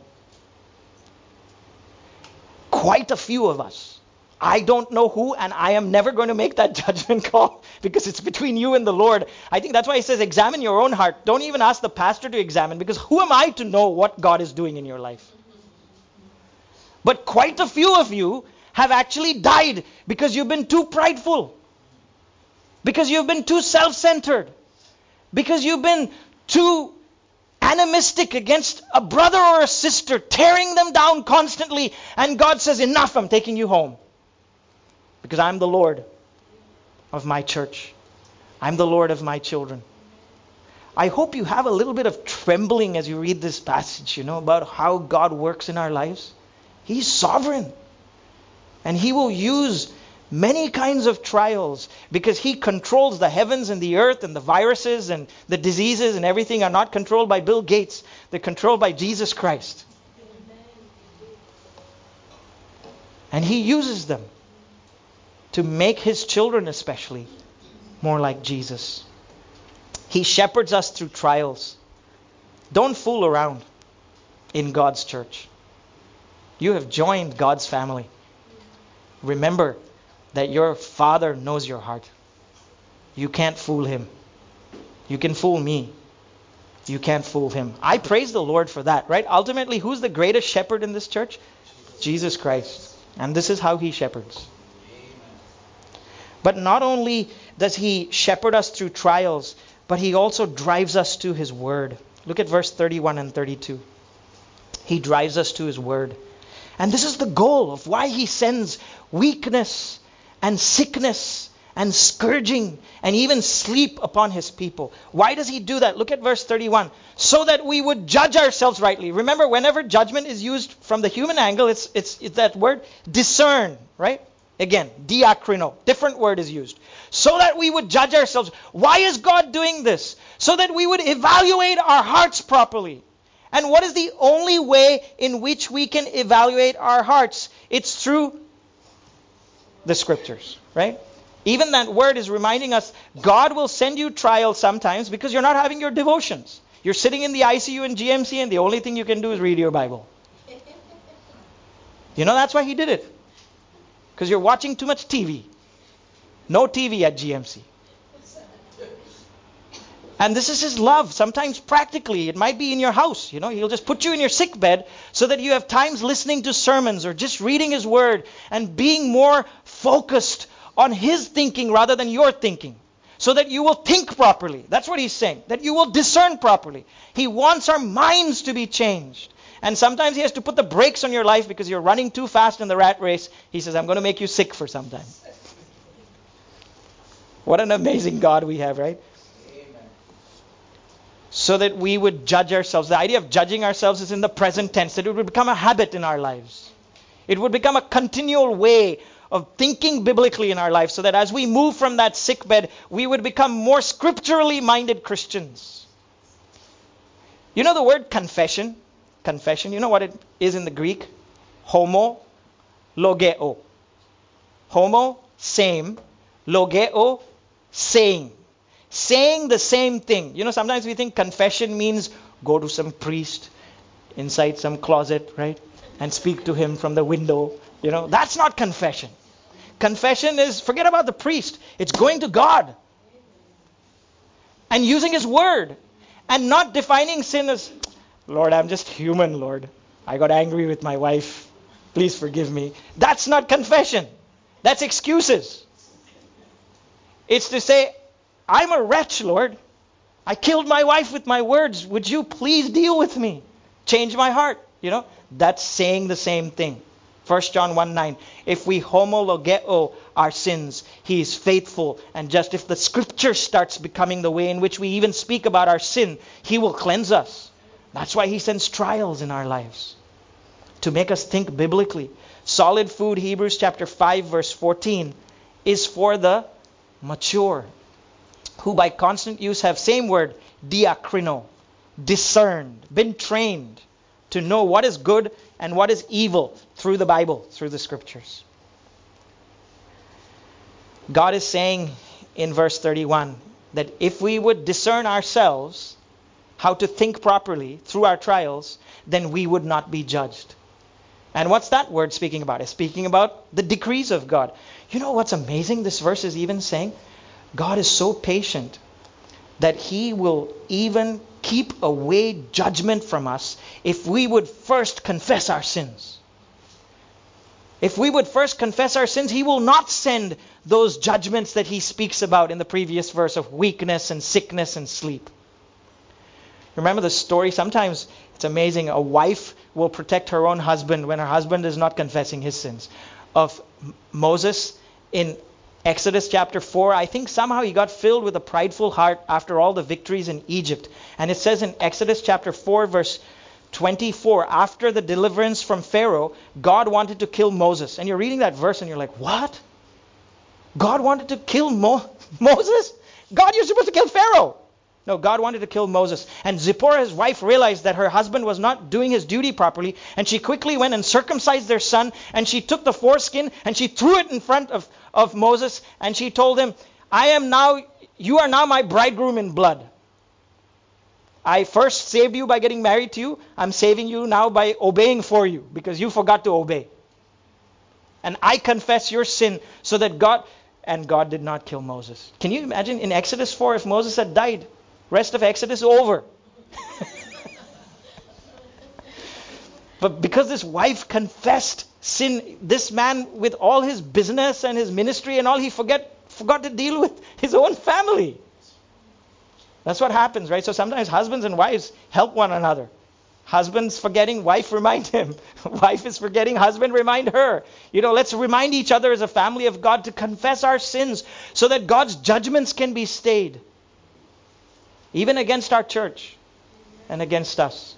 Quite a few of us. I don't know who, and I am never going to make that judgment call because it's between you and the Lord. I think that's why he says, examine your own heart. Don't even ask the pastor to examine, because who am I to know what God is doing in your life? But quite a few of you have actually died because you've been too prideful, because you've been too self-centered, because you've been too animistic against a brother or a sister, tearing them down constantly. And God says, enough, I'm taking you home. Because I'm the Lord of my church. I'm the Lord of my children. I hope you have a little bit of trembling as you read this passage, you know, about how God works in our lives. He's sovereign. And He will use many kinds of trials because He controls the heavens and the earth, and the viruses and the diseases and everything are not controlled by Bill Gates. They're controlled by Jesus Christ. And He uses them to make His children especially more like Jesus. He shepherds us through trials. Don't fool around in God's church. You have joined God's family. Remember that your Father knows your heart. You can't fool Him. You can fool me. You can't fool Him. I praise the Lord for that, right? Ultimately, who's the greatest shepherd in this church? Jesus Christ. And this is how He shepherds. But not only does He shepherd us through trials, but He also drives us to His Word. Look at verse thirty-one and thirty-two. He drives us to His Word. And this is the goal of why He sends weakness and sickness and scourging and even sleep upon His people. Why does He do that? Look at verse thirty-one. So that we would judge ourselves rightly. Remember, whenever judgment is used from the human angle, it's, it's, it's that word discern, right? Again, diakrino. Different word is used. So that we would judge ourselves. Why is God doing this? So that we would evaluate our hearts properly. And what is the only way in which we can evaluate our hearts? It's through the Scriptures, right? Even that word is reminding us, God will send you trials sometimes because you're not having your devotions. You're sitting in the I C U in G M C and the only thing you can do is read your Bible. You know, that's why He did it. Because you're watching too much T V. No T V at G M C. And this is His love. Sometimes practically, it might be in your house. You know, He'll just put you in your sick bed so that you have times listening to sermons or just reading His Word and being more focused on His thinking rather than your thinking. So that you will think properly. That's what He's saying. That you will discern properly. He wants our minds to be changed. And sometimes He has to put the brakes on your life because you're running too fast in the rat race. He says, I'm going to make you sick for some time. What an amazing God we have, right? So that we would judge ourselves. The idea of judging ourselves is in the present tense, that it would become a habit in our lives. It would become a continual way of thinking biblically in our lives, so that as we move from that sickbed, we would become more scripturally minded Christians. You know the word confession? Confession, you know what it is in the Greek? Homo, logeo. Homo, same. Logeo, saying. Saying the same thing. You know, sometimes we think confession means go to some priest inside some closet, right? And speak to him from the window. You know, that's not confession. Confession is, forget about the priest. It's going to God. And using His Word. And not defining sin as, Lord, I'm just human, Lord. I got angry with my wife. Please forgive me. That's not confession. That's excuses. It's to say, I'm a wretch, Lord. I killed my wife with my words. Would you please deal with me? Change my heart. You know, that's saying the same thing. First John one nine. If we homologeo our sins, He is faithful and just. If the Scripture starts becoming the way in which we even speak about our sin, He will cleanse us. That's why He sends trials in our lives. To make us think biblically. Solid food, Hebrews chapter five verse fourteen, is for the mature, who by constant use have same word, diakrino, discerned, been trained to know what is good and what is evil through the Bible, through the scriptures. God is saying in verse thirty-one that if we would discern ourselves how to think properly through our trials, then we would not be judged. And what's that word speaking about? It's speaking about the decrees of God. You know what's amazing? This verse is even saying God is so patient that He will even keep away judgment from us if we would first confess our sins. If we would first confess our sins, He will not send those judgments that He speaks about in the previous verse of weakness and sickness and sleep. Remember the story? Sometimes it's amazing. A wife will protect her own husband when her husband is not confessing his sins. Of Moses in Exodus chapter four, I think somehow he got filled with a prideful heart after all the victories in Egypt. And it says in Exodus chapter four, verse twenty-four, after the deliverance from Pharaoh, God wanted to kill Moses. And you're reading that verse and you're like, what? God wanted to kill Mo- Moses? God, you're supposed to kill Pharaoh. No, God wanted to kill Moses. And Zipporah, his wife, realized that her husband was not doing his duty properly. And she quickly went and circumcised their son. And she took the foreskin and she threw it in front of, of Moses. And she told him, I am now, you are now my bridegroom in blood. I first saved you by getting married to you. I'm saving you now by obeying for you because you forgot to obey. And I confess your sin so that God, and God did not kill Moses. Can you imagine in Exodus four if Moses had died? Rest of Exodus over. But because this wife confessed sin, this man with all his business and his ministry and all, he forget forgot to deal with his own family. That's what happens, right? So sometimes husbands and wives help one another. Husband's forgetting, wife remind him. Wife is forgetting, husband remind her. You know, let's remind each other as a family of God to confess our sins so that God's judgments can be stayed. Even against our church and against us.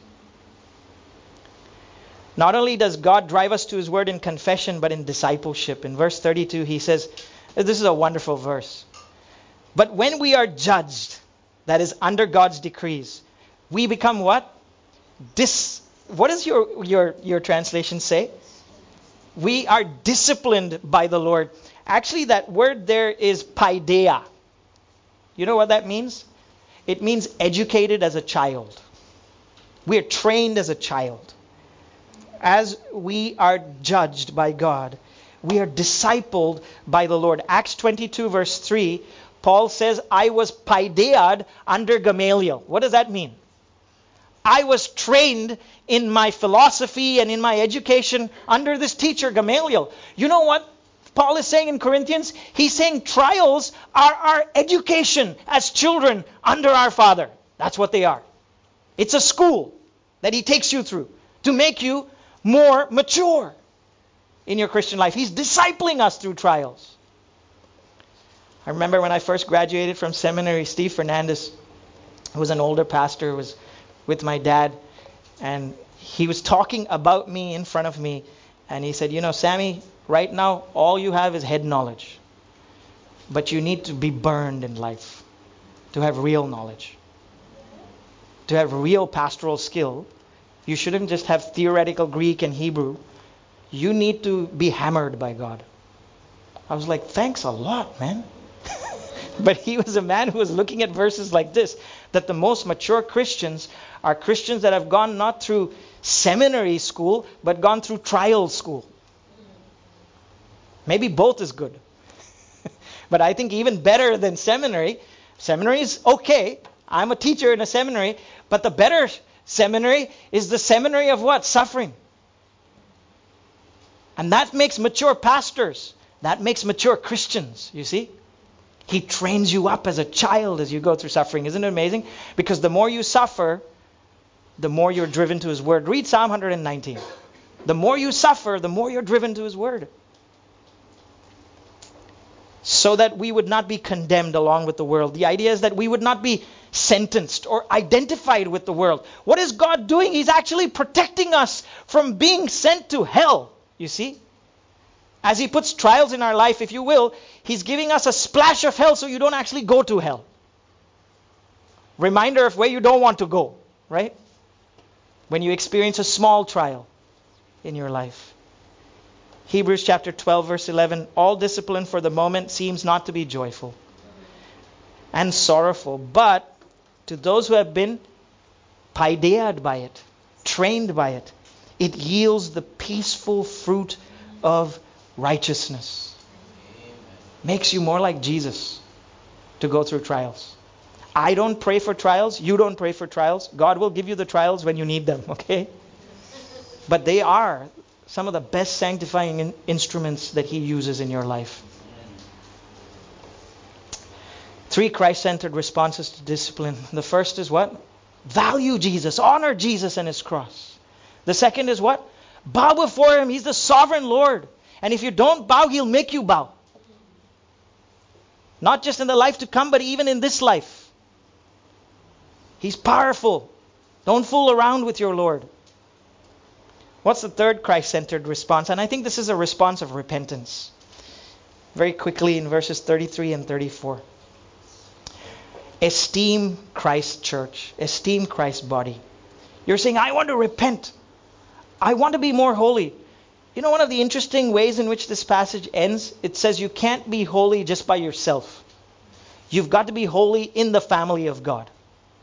Not only does God drive us to His word in confession, but in discipleship. In verse thirty-two, He says, this is a wonderful verse. But when we are judged, that is under God's decrees, we become what? Dis. What does your, your, your translation say? We are disciplined by the Lord. Actually, that word there is paideia. You know what that means? It means educated as a child. We are trained as a child. As we are judged by God, we are discipled by the Lord. Acts twenty-two verse three, Paul says, I was paidead under Gamaliel. What does that mean? I was trained in my philosophy and in my education under this teacher, Gamaliel. You know what Paul is saying in Corinthians? He's saying trials are our education as children under our Father. That's what they are. It's a school that He takes you through to make you more mature in your Christian life. He's discipling us through trials. I remember when I first graduated from seminary, Steve Fernandez, who was an older pastor, was with my dad, and he was talking about me in front of me, and he said, you know, Sammy, right now all you have is head knowledge, but you need to be burned in life to have real knowledge, to have real pastoral skill. You shouldn't just have theoretical Greek and Hebrew. You need to be hammered by God. I was like, thanks a lot, man. But he was a man who was looking at verses like this, that the most mature Christians are Christians that have gone not through seminary school, but gone through trial school. Maybe both is good. But I think even better than seminary, seminary is okay. I'm a teacher in a seminary, but the better seminary is the seminary of what? Suffering. And that makes mature pastors. That makes mature Christians, you see. He trains you up as a child as you go through suffering. Isn't it amazing? Because the more you suffer, the more you're driven to His word. Read Psalm one nineteen. The more you suffer, the more you're driven to His word. So that we would not be condemned along with the world. The idea is that we would not be sentenced or identified with the world. What is God doing? He's actually protecting us from being sent to hell, you see. As He puts trials in our life, if you will, He's giving us a splash of hell so you don't actually go to hell. Reminder of where you don't want to go, right? when you experience a small trial in your life. Hebrews chapter twelve verse eleven, all discipline for the moment seems not to be joyful and sorrowful, but to those who have been paideaed by it, trained by it, it yields the peaceful fruit of righteousness. Makes you more like Jesus to go through trials. I don't pray for trials. You don't pray for trials. God will give you the trials when you need them, okay? But they are some of the best sanctifying in- instruments that He uses in your life. Three Christ-centered responses to discipline. The first is what? Value Jesus. Honor Jesus and His cross. The second is what? Bow before Him. He's the sovereign Lord. And if you don't bow, He'll make you bow. Not just in the life to come, but even in this life. He's powerful. Don't fool around with your Lord. What's the third Christ-centered response? And I think this is a response of repentance. Very quickly in verses thirty-three and thirty-four. Esteem Christ's church. Esteem Christ's body. You're saying, I want to repent. I want to be more holy. You know one of the interesting ways in which this passage ends? It says you can't be holy just by yourself. You've got to be holy in the family of God.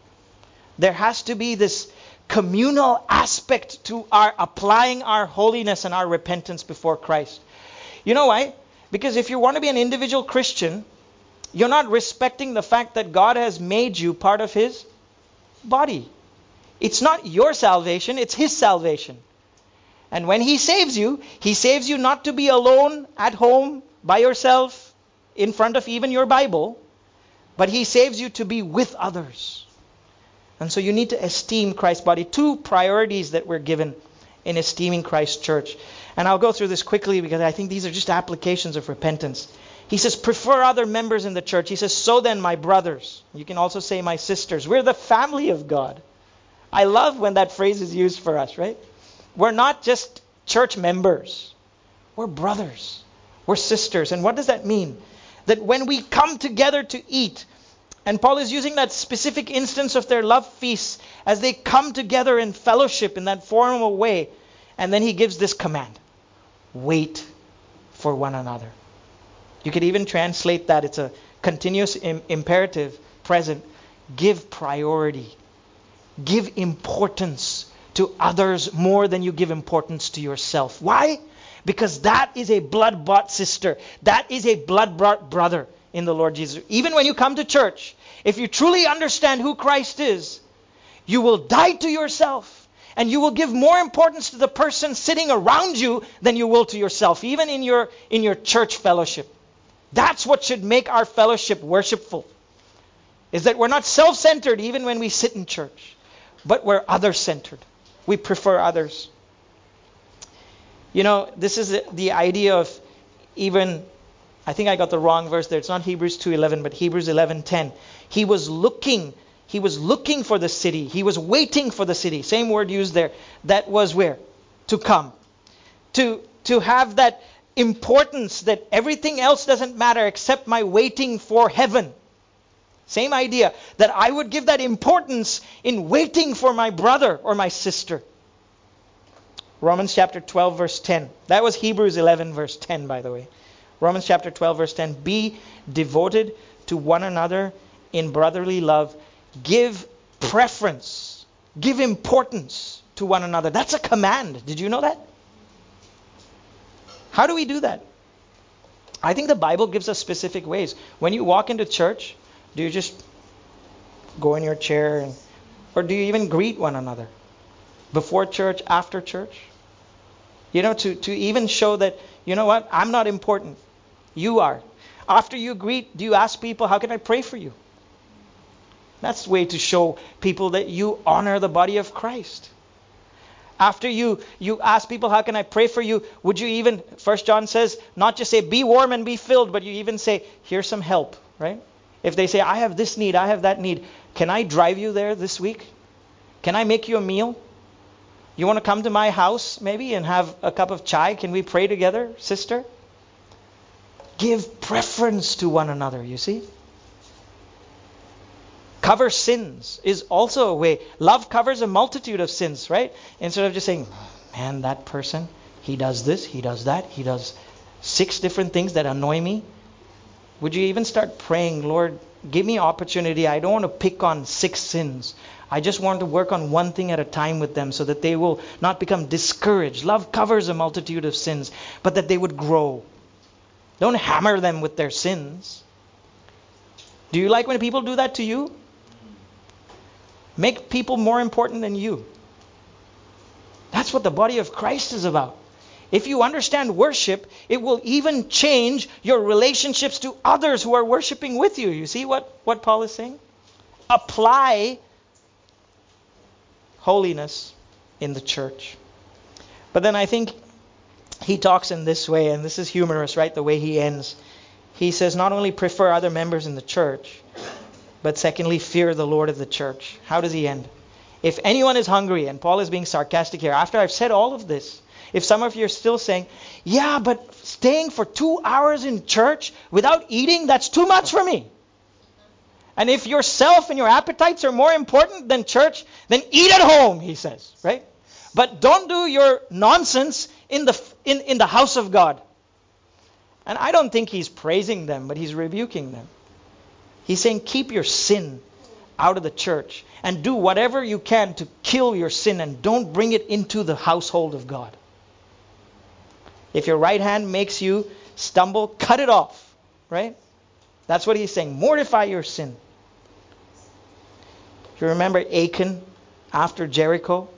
There has to be this communal aspect to our applying our holiness and our repentance before Christ. You know why? Because if you want to be an individual Christian, you're not respecting the fact that God has made you part of His body. It's not your salvation, it's His salvation. And when He saves you, He saves you not to be alone at home by yourself in front of even your Bible, but He saves you to be with others. And so you need to esteem Christ's body. Two priorities that we're given in esteeming Christ's church. And I'll go through this quickly because I think these are just applications of repentance. He says, prefer other members in the church. He says, so then my brothers. You can also say my sisters. We're the family of God. I love when that phrase is used for us, right? We're not just church members. We're brothers. We're sisters. And what does that mean? That when we come together to eat, and Paul is using that specific instance of their love feasts as they come together in fellowship in that formal way. And then he gives this command. Wait for one another. You could even translate that. It's a continuous im- imperative present. Give priority. Give importance to others more than you give importance to yourself. Why? Because that is a blood-bought sister. That is a blood-bought brother in the Lord Jesus. Even when you come to church, if you truly understand who Christ is, you will die to yourself and you will give more importance to the person sitting around you than you will to yourself, even in your in your church fellowship. That's what should make our fellowship worshipful. Is that we're not self-centered even when we sit in church, but we're other-centered. We prefer others. You know, this is the idea of even, I think I got the wrong verse there. It's not Hebrews two eleven, but Hebrews eleven ten. He was looking, he was looking for the city. He was waiting for the city. Same word used there. That was where? To come. To, to have that importance that everything else doesn't matter except my waiting for heaven. Same idea. That I would give that importance in waiting for my brother or my sister. Romans chapter twelve verse ten. That was Hebrews eleven verse ten, by the way. Romans chapter twelve verse ten. Be devoted to one another in brotherly love. Give preference. Give importance to one another. That's a command. Did you know that? How do we do that? I think the Bible gives us specific ways. When you walk into church, do you just go in your chair and, or do you even greet one another? Before church, after church? You know, to, to even show that, you know what, I'm not important. You are. After you greet, do you ask people, how can I pray for you? That's the way to show people that you honor the body of Christ. After you, you ask people, how can I pray for you? Would you even, First John says, not just say, be warm and be filled, but you even say, here's some help, right? If they say, I have this need, I have that need, can I drive you there this week? Can I make you a meal? You want to come to my house maybe and have a cup of chai? Can we pray together, sister? Give preference to one another, you see? cover sins is also a way. Love covers a multitude of sins, right? Instead of just saying, man, that person, he does this, he does that, he does six different things that annoy me. Would you even start praying, Lord, give me opportunity. I don't want to pick on six sins. I just want to work on one thing at a time with them so that they will not become discouraged. Love covers a multitude of sins, but that they would grow. Don't hammer them with their sins. Do you like when people do that to you? Make people more important than you. That's what the body of Christ is about. If you understand worship, it will even change your relationships to others who are worshiping with you. You see what, what Paul is saying? Apply holiness in the church. But then I think he talks in this way, and this is humorous, right? The way he ends. He says, not only prefer other members in the church, but secondly, fear the Lord of the church. How does he end? If anyone is hungry, and Paul is being sarcastic here, after I've said all of this, if some of you are still saying, yeah, but staying for two hours in church without eating, that's too much for me. And if yourself and your appetites are more important than church, then eat at home, he says, right? But don't do your nonsense in the in, in the house of God. And I don't think he's praising them, but he's rebuking them. He's saying, keep your sin out of the church and do whatever you can to kill your sin and don't bring it into the household of God. If your right hand makes you stumble, cut it off, right? That's what he's saying. Mortify your sin. You remember Achan after Jericho?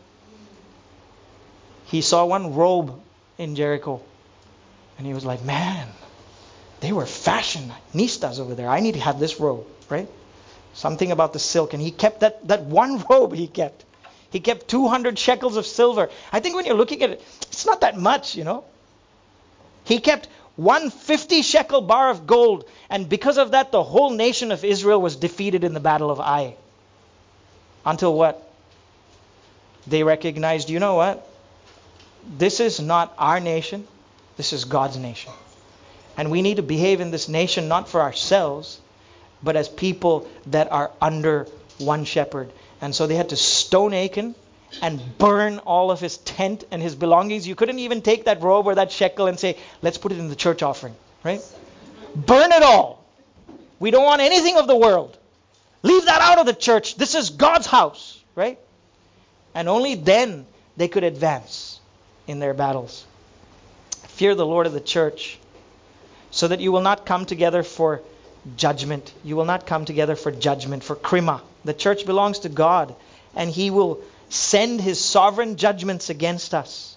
He saw one robe in Jericho. And he was like, man, they were fashionistas over there. I need to have this robe, right? Something about the silk. And he kept that, that one robe he kept. He kept two hundred shekels of silver. I think when you're looking at it, it's not that much, you know. He kept one hundred fifty shekel bar of gold. And because of that, the whole nation of Israel was defeated in the battle of Ai. Until what? They recognized, you know what? This is not our nation. This is God's nation. And we need to behave in this nation not for ourselves, but as people that are under one shepherd. And so they had to stone Achan and burn all of his tent and his belongings. You couldn't even take that robe or that shekel and say, let's put it in the church offering, right? Burn it all. We don't want anything of the world. Leave that out of the church. This is God's house, right? And only then they could advance in their battles. Fear the Lord of the church, so that you will not come together for judgment. You will not come together for judgment, for krima. The church belongs to God, and He will send His sovereign judgments against us.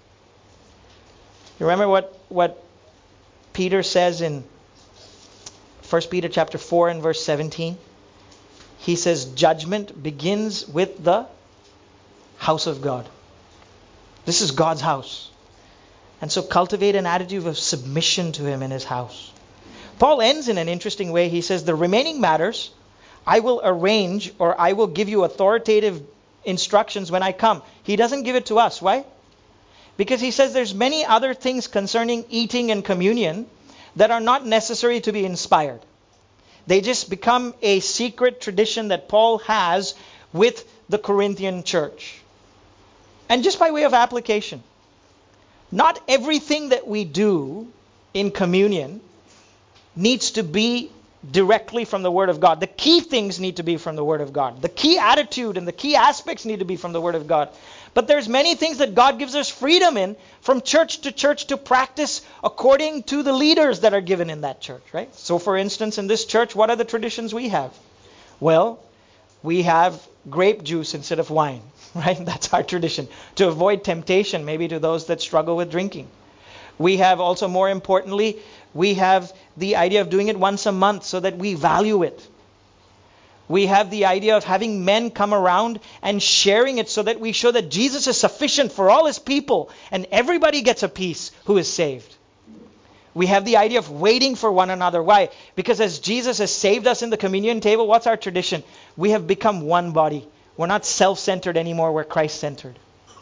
You remember what, what Peter says in First Peter chapter four and verse seventeen? He says, judgment begins with the house of God. This is God's house. And so cultivate an attitude of submission to Him in His house. Paul ends in an interesting way. He says, the remaining matters I will arrange, or I will give you authoritative instructions when I come. He doesn't give it to us. Why? Because he says there's many other things concerning eating and communion that are not necessary to be inspired. They just become a secret tradition that Paul has with the Corinthian church. And just by way of application, not everything that we do in communion needs to be directly from the Word of God. The key things need to be from the Word of God. The key attitude and the key aspects need to be from the Word of God. But there's many things that God gives us freedom in from church to church to practice according to the leaders that are given in that church, right? So for instance, in this church, what are the traditions we have? Well, we have grape juice instead of wine, right? That's our tradition. To avoid temptation, maybe to those that struggle with drinking. We have also, more importantly, we have the idea of doing it once a month so that we value it. We have the idea of having men come around and sharing it so that we show that Jesus is sufficient for all His people and everybody gets a piece who is saved. We have the idea of waiting for one another. Why? Because as Jesus has saved us in the communion table, what's our tradition? We have become one body. We're not self-centered anymore, we're Christ-centered.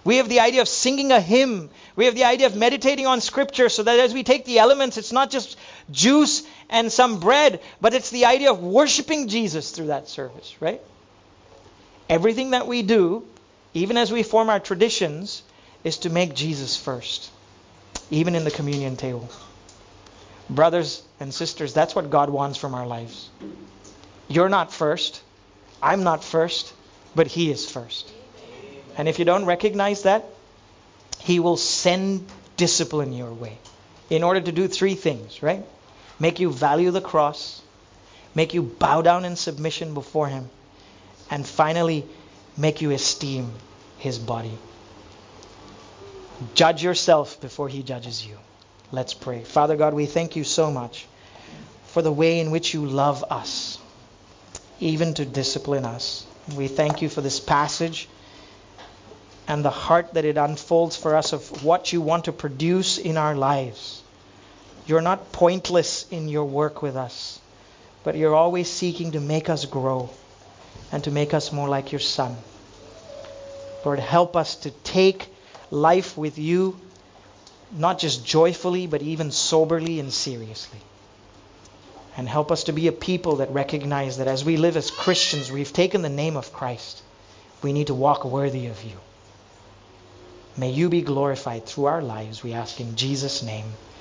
We have the idea of singing a hymn. We have the idea of meditating on Scripture so that as we take the elements, it's not just juice and some bread, but it's the idea of worshiping Jesus through that service, right? Everything that we do, even as we form our traditions, is to make Jesus first, even in the communion table. Brothers and sisters, that's what God wants from our lives. You're not first. I'm not first, but He is first. And if you don't recognize that, He will send discipline your way in order to do three things, right? Make you value the cross, make you bow down in submission before Him, and finally, make you esteem His body. Judge yourself before He judges you. Let's pray. Father God, we thank You so much for the way in which You love us, even to discipline us. We thank You for this passage and the heart that it unfolds for us of what You want to produce in our lives. You're not pointless in Your work with us, but You're always seeking to make us grow and to make us more like Your Son. Lord, help us to take life with You, not just joyfully, but even soberly and seriously. And help us to be a people that recognize that as we live as Christians, we've taken the name of Christ. We need to walk worthy of You. May You be glorified through our lives, we ask in Jesus' name.